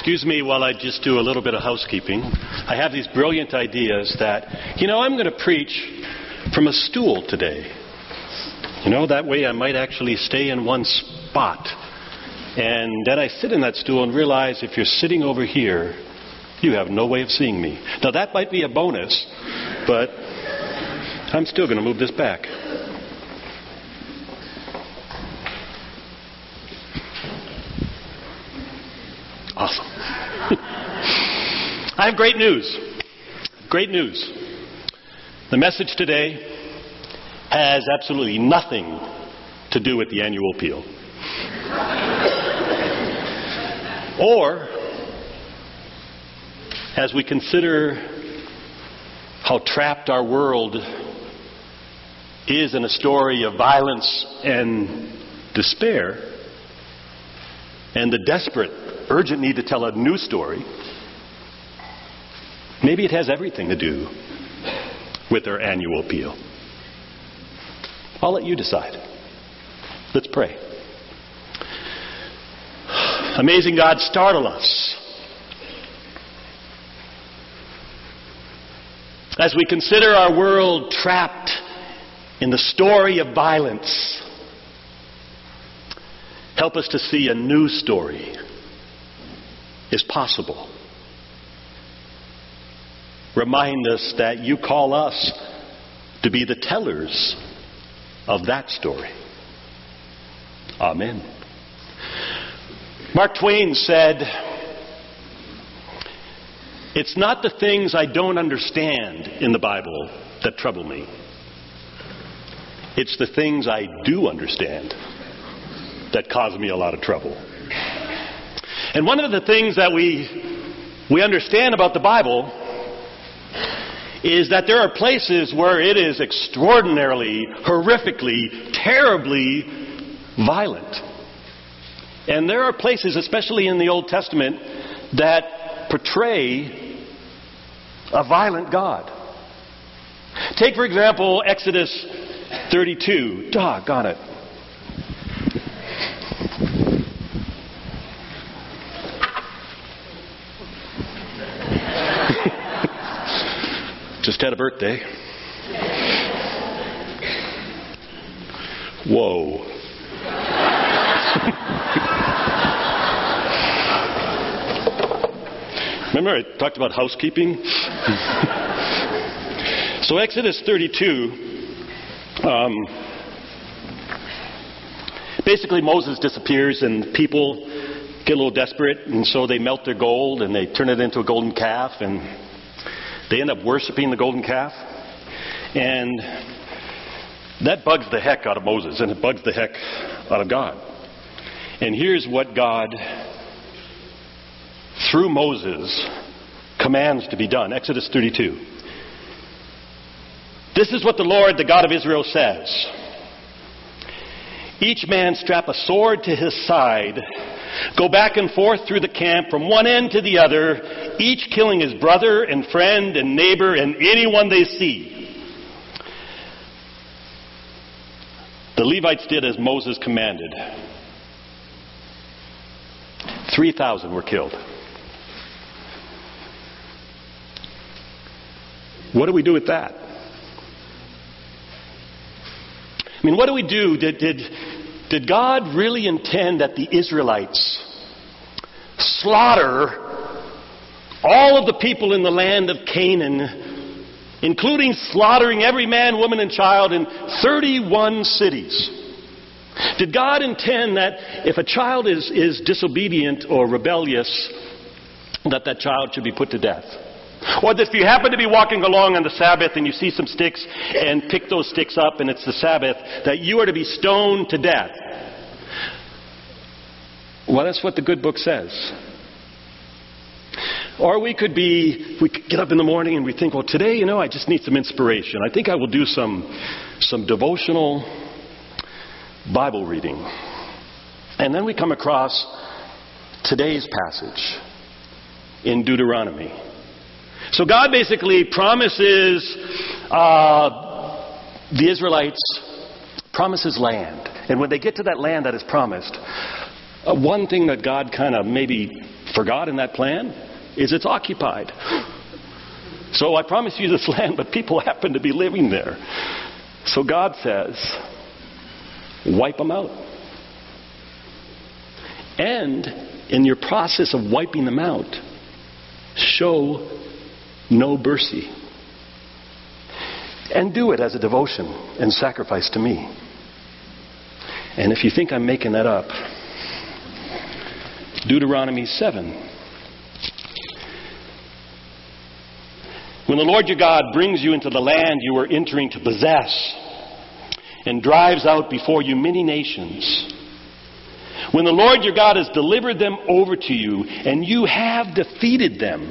Excuse me while I just do a little bit of housekeeping. I have these brilliant ideas that, I'm going to preach from a stool today. That way I might actually stay in one spot. And then I sit in that stool and realize if you're sitting over here, you have no way of seeing me. Now that might be a bonus, but I'm still going to move this back. Awesome. I have great news. Great news. The message today has absolutely nothing to do with the annual appeal. Or, as we consider how trapped our world is in a story of violence and despair, and the desperate, urgent need to tell a new story, maybe it has everything to do with our annual appeal. I'll let you decide. Let's pray. Amazing God, startle us as we consider our world trapped in the story of violence. Help us to see a new story is possible. Remind us that you call us to be the tellers of that story. Amen. Mark Twain said, "It's not the things I don't understand in the Bible that trouble me. It's the things I do understand that cause me a lot of trouble." And one of the things that we understand about the Bible is that there are places where it is extraordinarily, horrifically, terribly violent. And there are places, especially in the Old Testament, that portray a violent God. Take, for example, Exodus 32. Doggone it. Just had a birthday. Whoa. Remember I talked about housekeeping? So Exodus 32, basically Moses disappears and people get a little desperate, and so they melt their gold and they turn it into a golden calf, and they end up worshiping the golden calf. And that bugs the heck out of Moses, and it bugs the heck out of God. And here's what God, through Moses, commands to be done. Exodus 32. "This is what the Lord, the God of Israel, says. Each man strap a sword to his side. Go back and forth through the camp from one end to the other, each killing his brother and friend and neighbor and anyone they see." The Levites did as Moses commanded. 3,000 were killed. What do we do with that? I mean, what do we do? Did God really intend that the Israelites slaughter all of the people in the land of Canaan, including slaughtering every man, woman, and child in 31 cities? Did God intend that if a child is disobedient or rebellious, that child should be put to death? Or that if you happen to be walking along on the Sabbath and you see some sticks and pick those sticks up and it's the Sabbath, that you are to be stoned to death? Well, that's what the good book says. Or we could get up in the morning and we think, well, today, I just need some inspiration. I think I will do some devotional Bible reading. And then we come across today's passage in Deuteronomy. So God basically promises the Israelites, promises land. And when they get to that land that is promised, one thing that God kind of maybe for God in that plan is it's occupied. So I promise you this land, but people happen to be living there. So God says, wipe them out. And in your process of wiping them out, show no mercy. And do it as a devotion and sacrifice to me. And if you think I'm making that up, Deuteronomy 7. When the Lord your God brings you into the land you are entering to possess, and drives out before you many nations, when the Lord your God has delivered them over to you, and you have defeated them,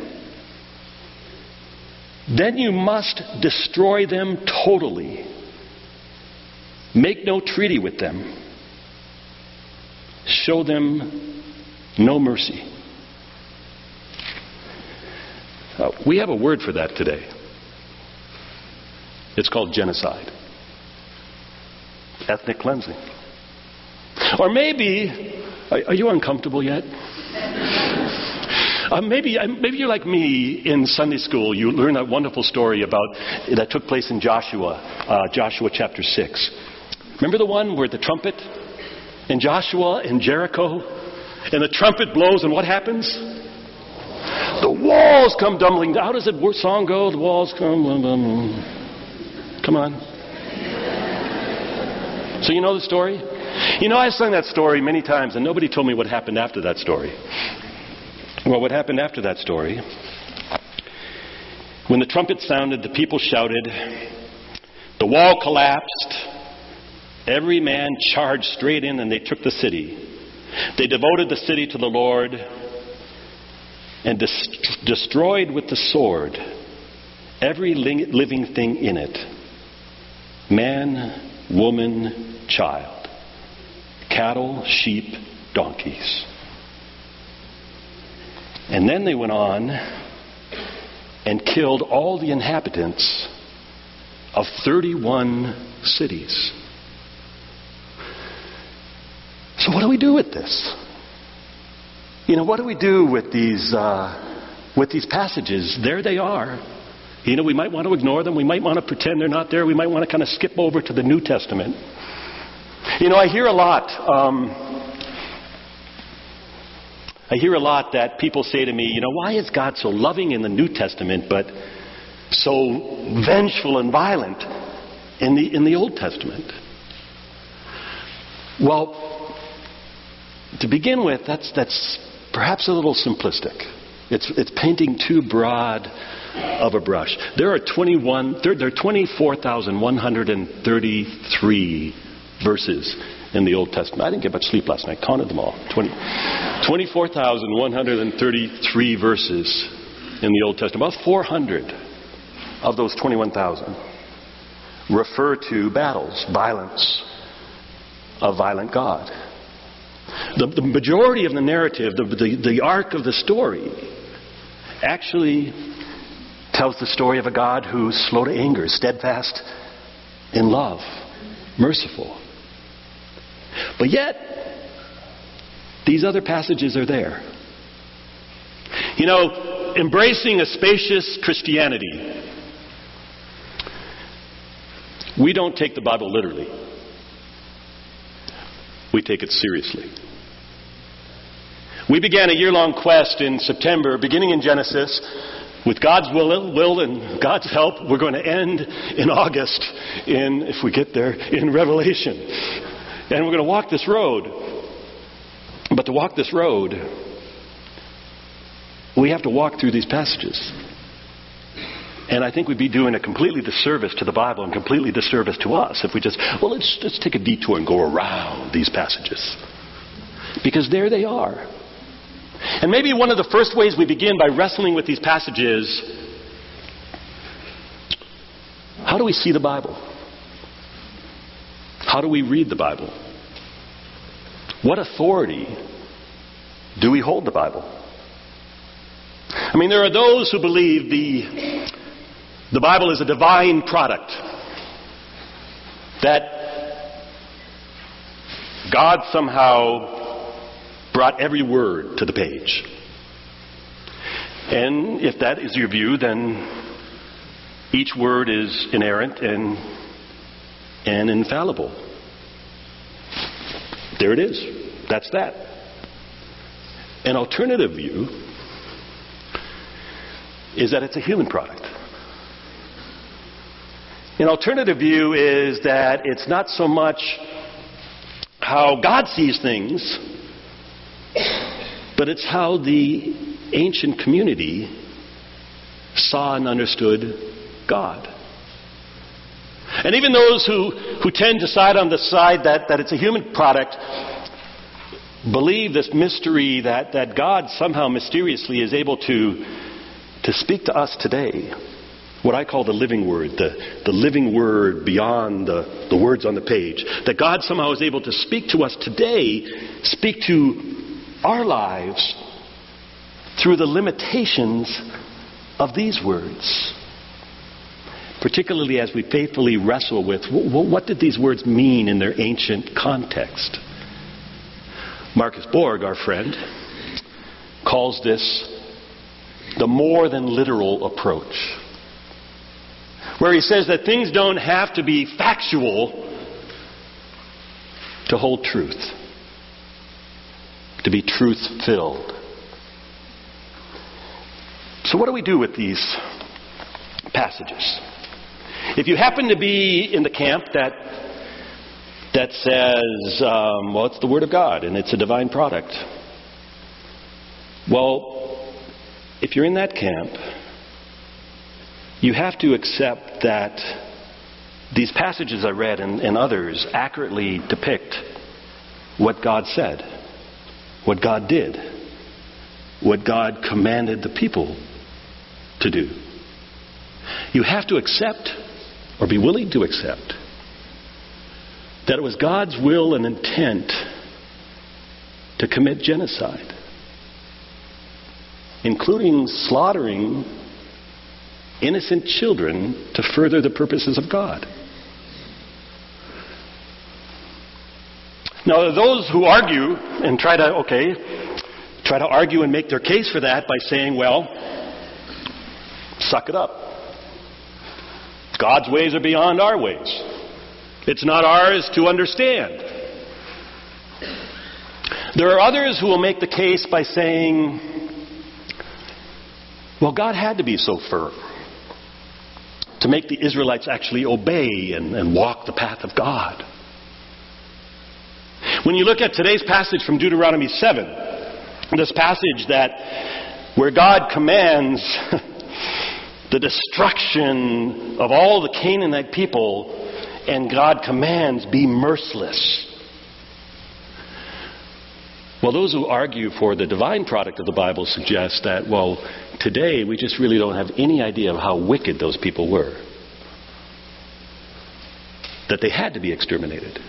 then you must destroy them totally. Make no treaty with them. Show them no mercy. We have a word for that today. It's called genocide. Ethnic cleansing. Or maybe, are you uncomfortable yet? Maybe you're like me in Sunday school. You learn that wonderful story that took place in Joshua chapter 6. Remember the one where the trumpet and Joshua in Jericho, and the trumpet blows, and what happens? The walls come tumbling down. How does the song go? The walls come. Come on. So you know the story? You know, I sung that story many times, and nobody told me what happened after that story. Well, what happened after that story? When the trumpet sounded, the people shouted. The wall collapsed. Every man charged straight in, and they took the city. They devoted the city to the Lord and destroyed with the sword every living thing in it. Man, woman, child. Cattle, sheep, donkeys. And then they went on and killed all the inhabitants of 31 cities. So what do we do with this? You know, what do we do with these passages? There they are. You know, we might want to ignore them. We might want to pretend they're not there. We might want to kind of skip over to the New Testament. You know, I hear a lot that people say to me, you know, why is God so loving in the New Testament but so vengeful and violent in the Old Testament? Well, to begin with, that's perhaps a little simplistic. It's painting too broad of a brush. There are 24,133 verses in the Old Testament. I didn't get much sleep last night. Counted them all. 24,133 verses in the Old Testament. About 400 of those 21,000 refer to battles, violence, a violent God. The majority of the narrative, the arc of the story, actually tells the story of a God who's slow to anger, steadfast in love, merciful. But yet, these other passages are there. You know, embracing a spacious Christianity, we don't take the Bible literally. We take it seriously. We began a year-long quest in September, beginning in Genesis. With God's will and God's help, we're going to end in August, if we get there, in Revelation. And we're going to walk this road. But to walk this road, we have to walk through these passages. And I think we'd be doing a completely disservice to the Bible and completely disservice to us if we let's take a detour and go around these passages. Because there they are. And maybe one of the first ways we begin by wrestling with these passages, how do we see the Bible? How do we read the Bible? What authority do we hold the Bible? I mean, there are those who believe the Bible is a divine product, that God somehow brought every word to the page. And if that is your view, then each word is inerrant and infallible. There it is. That's that. An alternative view is that it's a human product. An alternative view is that it's not so much how God sees things, but it's how the ancient community saw and understood God. And even those who tend to side on the side that it's a human product believe this mystery that God somehow mysteriously is able to speak to us today. What I call the living word, the living word beyond the words on the page. That God somehow is able to speak to us today, speak to our lives through the limitations of these words. Particularly as we faithfully wrestle with what did these words mean in their ancient context. Marcus Borg, our friend, calls this the more than literal approach, where he says that things don't have to be factual to hold truth, to be truth-filled. So what do we do with these passages? If you happen to be in the camp that says, well, it's the Word of God and it's a divine product. Well, if you're in that camp, you have to accept that these passages I read and others accurately depict what God said, what God did, what God commanded the people to do. You have to accept, or be willing to accept, that it was God's will and intent to commit genocide, including slaughtering innocent children to further the purposes of God. Now, those who argue and try to argue and make their case for that by saying, well, suck it up. God's ways are beyond our ways. It's not ours to understand. There are others who will make the case by saying, well, God had to be so firm to make the Israelites actually obey and walk the path of God. When you look at today's passage from Deuteronomy 7, this passage where God commands the destruction of all the Canaanite people, and God commands, be merciless. Well, those who argue for the divine product of the Bible suggest that, well, today we just really don't have any idea of how wicked those people were. That they had to be exterminated.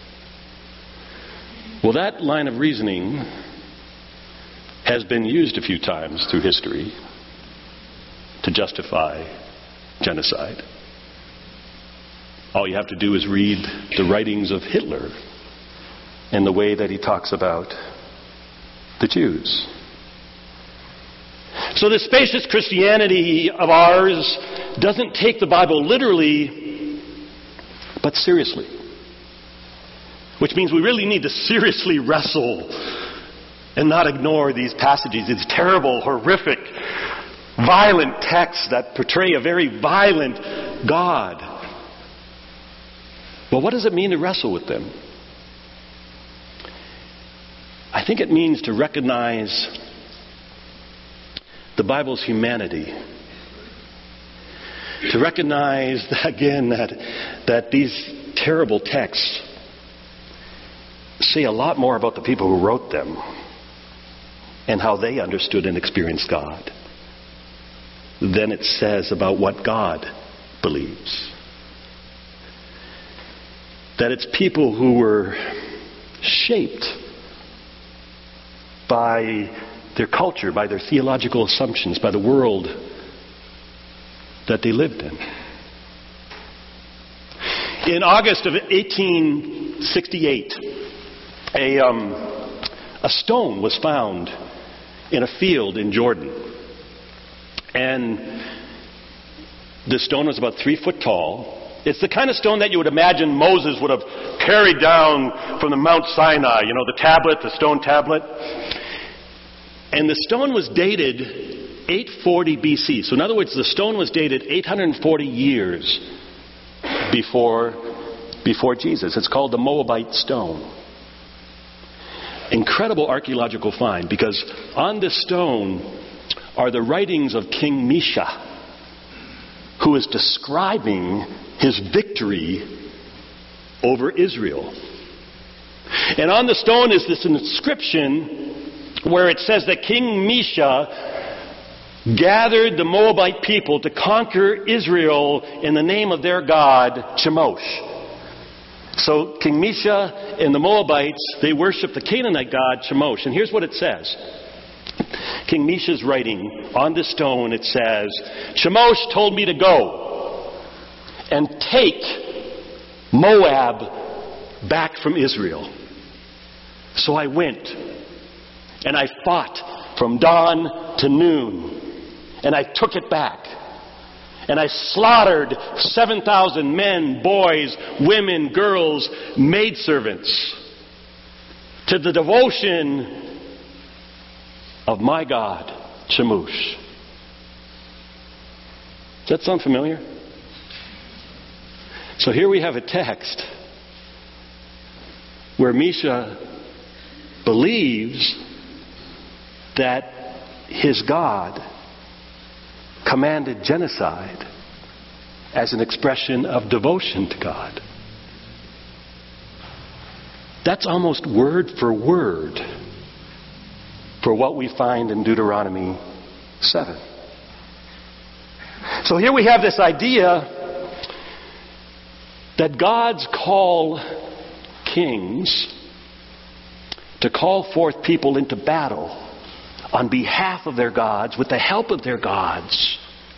Well, that line of reasoning has been used a few times through history to justify genocide. All you have to do is read the writings of Hitler and the way that he talks about the Jews. So this spacious Christianity of ours doesn't take the Bible literally, but seriously. Which means we really need to seriously wrestle and not ignore these passages, these terrible, horrific, violent texts that portray a very violent God. Well, what does it mean to wrestle with them? I think it means to recognize the Bible's humanity. To recognize, again, that these terrible texts say a lot more about the people who wrote them and how they understood and experienced God than it says about what God believes. That it's people who were shaped by their culture, by their theological assumptions, by the world that they lived in. In August of 1868, a stone was found in a field in Jordan. And the stone was about 3 foot tall. It's the kind of stone that you would imagine Moses would have carried down from the Mount Sinai, the tablet, the stone tablet. And the stone was dated 840 BC. So in other words, the stone was dated 840 years before Jesus. It's called the Moabite stone. Incredible archaeological find, because on this stone are the writings of King Mesha, who is describing his victory over Israel. And on the stone is this inscription where it says that King Mesha gathered the Moabite people to conquer Israel in the name of their god, Chemosh. So King Mesha and the Moabites, they worship the Canaanite god, Chemosh. And here's what it says. King Mesha's writing on the stone, it says, Chemosh told me to go and take Moab back from Israel. So I went, and I fought from dawn to noon, and I took it back. And I slaughtered 7,000 men, boys, women, girls, maidservants, to the devotion of my God, Chemosh. Does that sound familiar? So here we have a text where Mesha believes that his God commanded genocide as an expression of devotion to God. That's almost word for word for what we find in Deuteronomy 7. So here we have this idea that gods call kings to call forth people into battle on behalf of their gods, with the help of their gods,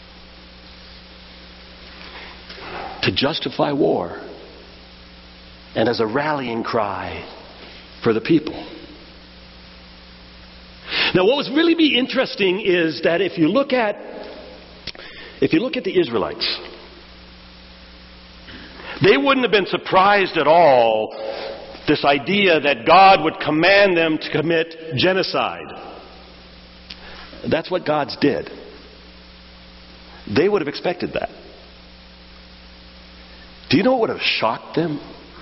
to justify war and as a rallying cry for the people. Now, what would really be interesting is that if you look at the Israelites, they wouldn't have been surprised at all, this idea that God would command them to commit genocide. That's what gods did. They would have expected that. Do you know what would have shocked them?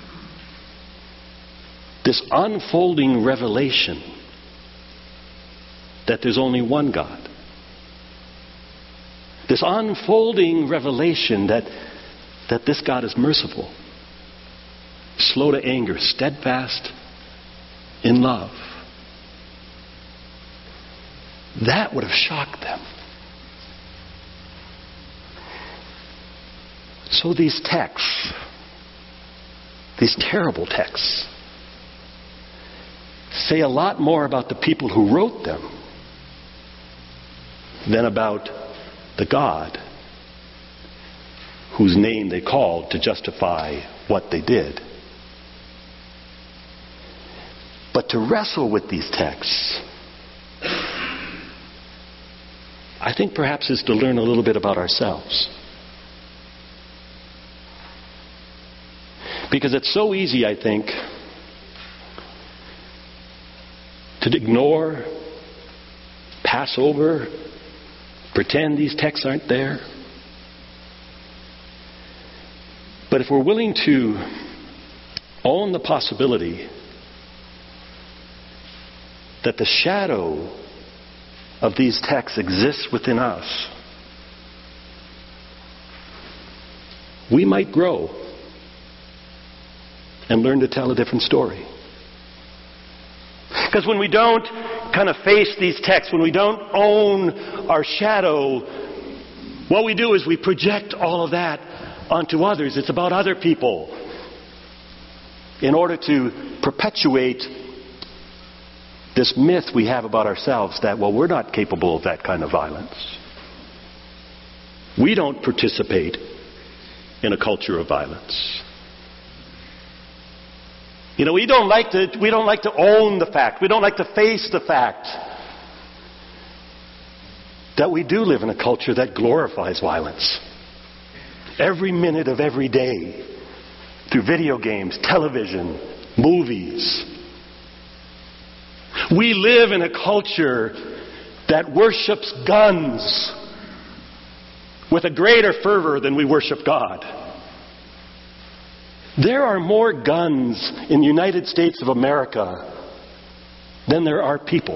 This unfolding revelation that there's only one God. This unfolding revelation that this God is merciful, slow to anger, steadfast in love. That would have shocked them. So these texts, these terrible texts, say a lot more about the people who wrote them than about the God whose name they called to justify what they did. But to wrestle with these texts, I think perhaps is to learn a little bit about ourselves. Because it's so easy, I think, to ignore, pass over, pretend these texts aren't there. But if we're willing to own the possibility that the shadow of these texts exists within us, we might grow and learn to tell a different story. Because when we don't kind of face these texts, when we don't own our shadow, what we do is we project all of that onto others. It's about other people in order to perpetuate this myth we have about ourselves that, well, we're not capable of that kind of violence. We don't participate in a culture of violence. You know, we don't like to own the fact. We don't like to face the fact that we do live in a culture that glorifies violence. Every minute of every day, through video games, television, movies. We live in a culture that worships guns with a greater fervor than we worship God. There are more guns in the United States of America than there are people.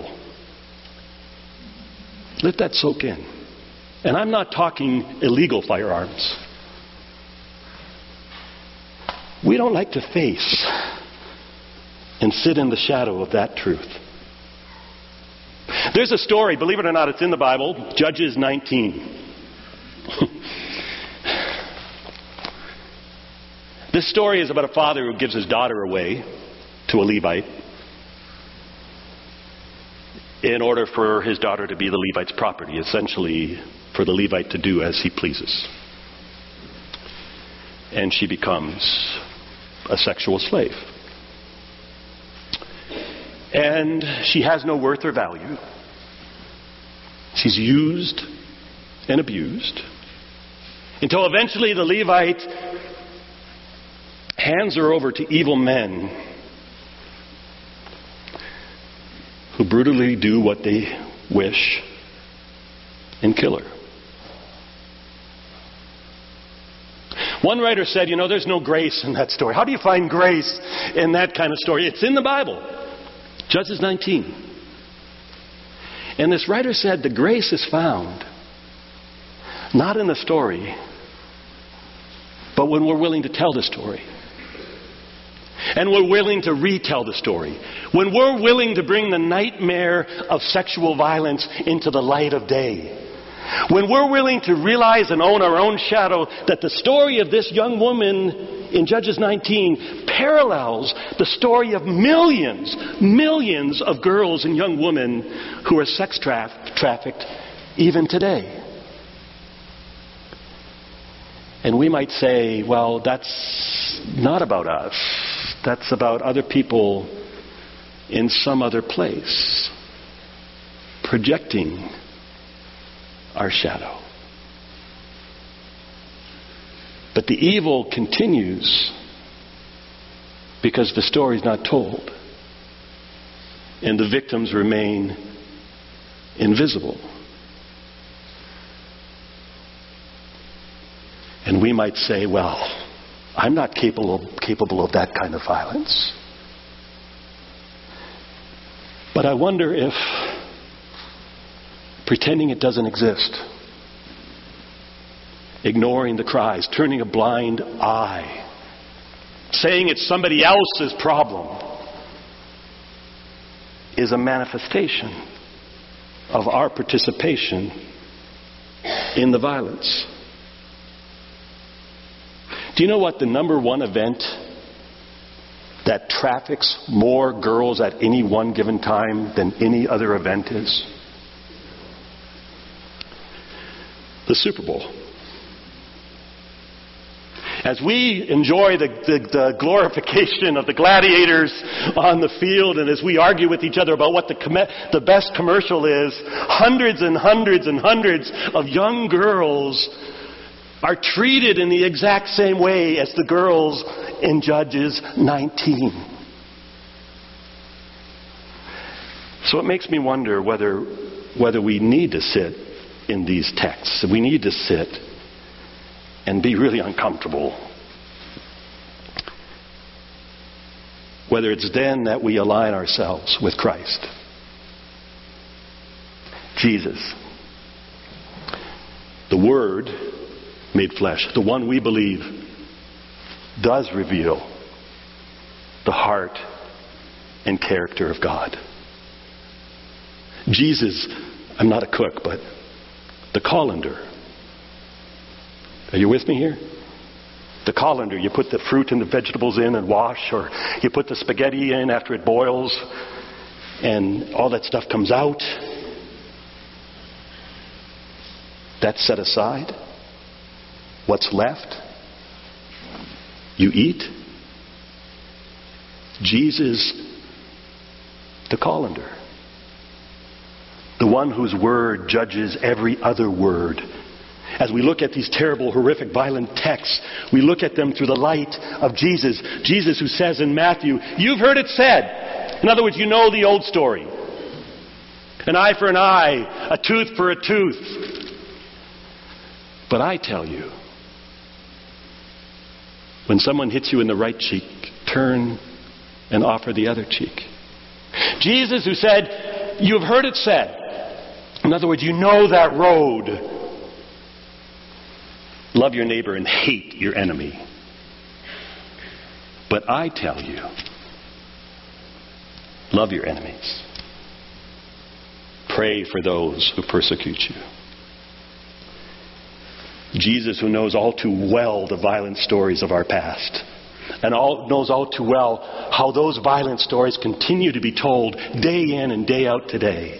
Let that soak in. And I'm not talking illegal firearms. We don't like to face and sit in the shadow of that truth. There's a story, believe it or not, it's in the Bible, Judges 19. This story is about a father who gives his daughter away to a Levite in order for his daughter to be the Levite's property, essentially for the Levite to do as he pleases. And she becomes a sexual slave. And she has no worth or value. She's used and abused until eventually the Levite hands her over to evil men who brutally do what they wish and kill her. One writer said, there's no grace in that story. How do you find grace in that kind of story? It's in the Bible. Judges 19. And this writer said the grace is found not in the story, but when we're willing to tell the story. And we're willing to retell the story. When we're willing to bring the nightmare of sexual violence into the light of day. When we're willing to realize and own our own shadow that the story of this young woman in Judges 19 parallels the story of millions of girls and young women who are sex trafficked even today. And we might say, well, that's not about us. That's about other people in some other place, projecting our shadow. But the evil continues because the story's not told. And the victims remain invisible. And we might say, well, I'm not capable of that kind of violence. But I wonder if pretending it doesn't exist, ignoring the cries, turning a blind eye, saying it's somebody else's problem, is a manifestation of our participation in the violence. Do you know what the number one event that traffics more girls at any one given time than any other event is? The Super Bowl. As we enjoy the glorification of the gladiators on the field, and as we argue with each other about what the best commercial is, hundreds and hundreds and hundreds of young girls are treated in the exact same way as the girls in Judges 19. So it makes me wonder whether we need to sit in these texts. We need to sit and be really uncomfortable. Whether it's then that we align ourselves with Christ. Jesus. The Word made flesh. The one we believe does reveal the heart and character of God. Jesus, I'm not a cook, but the colander. Are you with me here? The colander, you put the fruit and the vegetables in and wash, or you put the spaghetti in after it boils and all that stuff comes out. That's set aside. What's left, you eat. Jesus, the colander. The one whose word judges every other word. As we look at these terrible, horrific, violent texts, we look at them through the light of Jesus. Jesus who says in Matthew, "You've heard it said." In other words, you know the old story. An eye for an eye, a tooth for a tooth. But I tell you, when someone hits you in the right cheek, turn and offer the other cheek. Jesus who said, "You've heard it said." In other words, you know that road. Love your neighbor and hate your enemy. But I tell you, love your enemies. Pray for those who persecute you. Jesus, who knows all too well the violent stories of our past, and knows all too well how those violent stories continue to be told day in and day out today.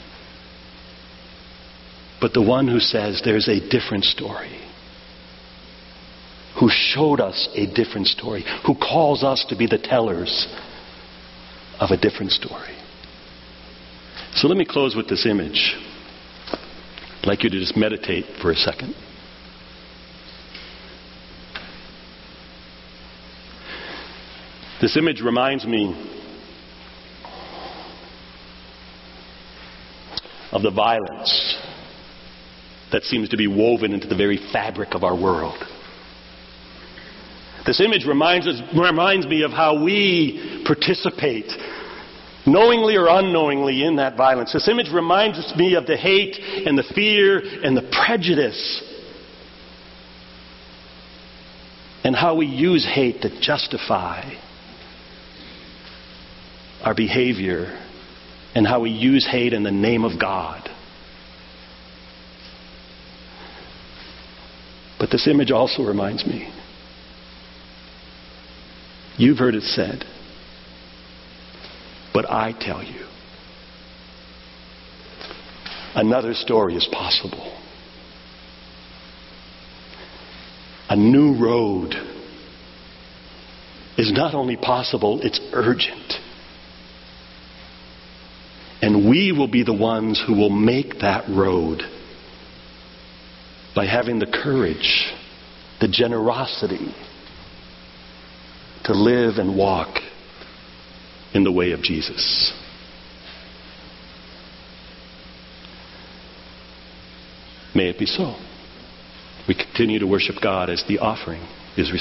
But the one who says there's a different story, who showed us a different story, who calls us to be the tellers of a different story. So let me close with this image. I'd like you to just meditate for a second. This image reminds me of the violence that seems to be woven into the very fabric of our world. This image reminds me of how we participate, knowingly or unknowingly, in that violence. This image reminds me of the hate and the fear and the prejudice, and how we use hate to justify our behavior, and how we use hate in the name of God. But this image also reminds me, you've heard it said, but I tell you, another story is possible. A new road is not only possible, it's urgent. And we will be the ones who will make that road by having the courage, the generosity to live and walk in the way of Jesus. May it be so. We continue to worship God as the offering.